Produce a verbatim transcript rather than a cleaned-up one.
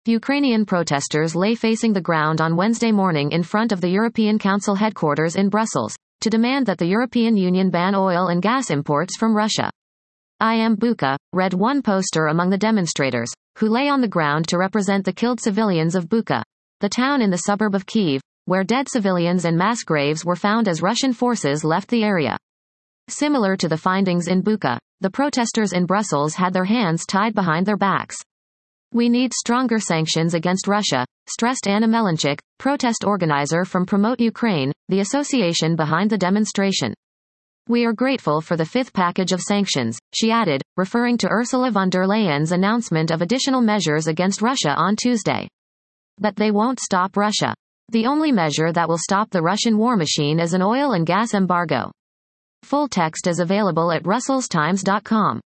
Ukrainian protesters lay facing the ground on Wednesday morning in front of the European Council headquarters in Brussels, to demand that the European Union ban oil and gas imports from Russia. I am Bucha, read one poster among the demonstrators, who lay on the ground to represent the killed civilians of Bucha, the town in the suburb of Kyiv, where dead civilians and mass graves were found as Russian forces left the area. Similar to the findings in Bucha, the protesters in Brussels had their hands tied behind their backs. We need stronger sanctions against Russia, stressed Anna Melanchik, protest organizer from Promote Ukraine, the association behind the demonstration. We are grateful for the fifth package of sanctions, she added, referring to Ursula von der Leyen's announcement of additional measures against Russia on Tuesday. But they won't stop Russia. The only measure that will stop the Russian war machine is an oil and gas embargo. Full text is available at brussels times dot com.